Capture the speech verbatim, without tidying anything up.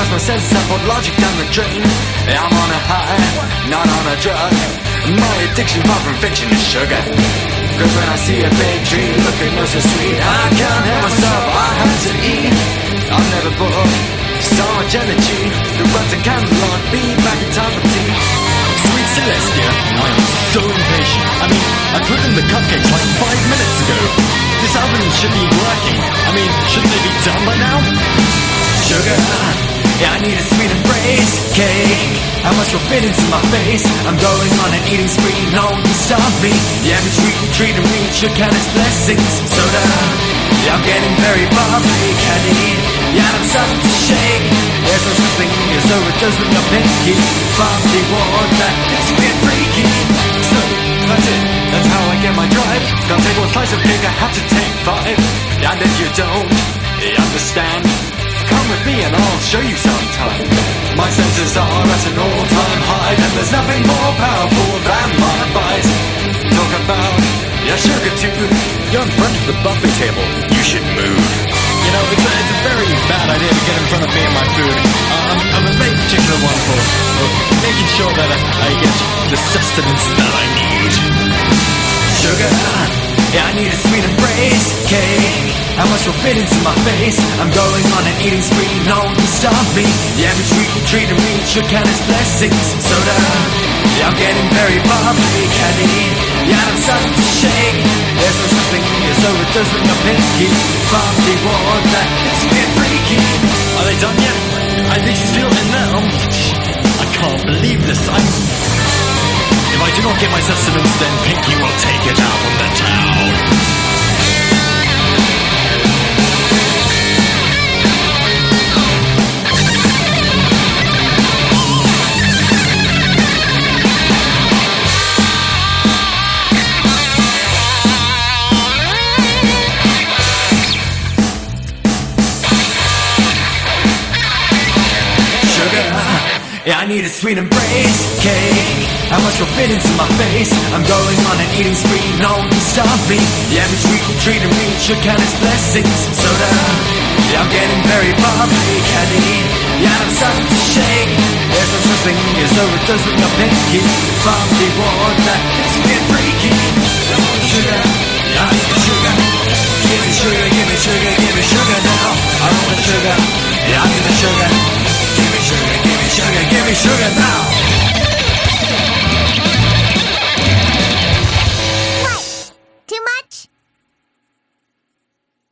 Cause my senses have put logic down the drain. I'm on a high, not on a drug. My addiction far from fiction is sugar. Cause when I see a big tree looking oh so sweet, I can't help myself, I have to eat. I'm never bored, so much energy. The words and candle on, be back in time for tea. Sweet Celestia, I am so impatient. I mean, I put in the cupcakes like five minutes ago. This oven should be working. I mean, shouldn't they be done by now? Sugar, yeah, I need a sweet embrace. Cake, how much will fit into my face? I'm going on an eating spree, no one can stop me. Yeah, I'm sweet and treat and reach your kind of blessings. Soda, yeah, I'm getting very bubbly, candy. Yeah, I'm starting to shake. There's no such thing as overdose with no pinky. Bubbly water, it's a bit freaky. So, that's it, that's how I get my drive. Can't take one slice of cake, I have to take five. And if you don't understand, come with me and I'll show you sometime. My senses are at an all-time high, and there's nothing more powerful than my bite. Talk about your sugar tooth. You're in front of the buffet table, you should move. You know, it's a, it's a very bad idea to get in front of me and my food. uh, I'm, I'm a very particular one for, for making sure that I, I get the sustenance that I need. Sugar, yeah, I need a sweet embrace. Cake, how much will fit into my face? I'm going on an eating spree, no one can stop me. Yeah, I'm sweet and treat and reach your kind of blessings. Soda, yeah, I'm getting very bubbly, candy. Yeah, I'm starting to shake. There's no such thing as overdose with no pinky. Bubbly water, it's a bit freaky. Are they done yet? Are they still in there? Um, I can't believe this. I'm... If I do not get my sustenance, then Pinky will take it out on the town. Yeah, I need a sweet embrace. Cake, how much will fit into my face? I'm going on an eating spree, no one can stop me. Yeah, I'm sweet and treat and reach your kind of blessings. Soda, yeah, I'm getting very bubbly, candy. Yeah, I'm starting to shake. There's no such thing as overdose with no pinky. Bubbly water,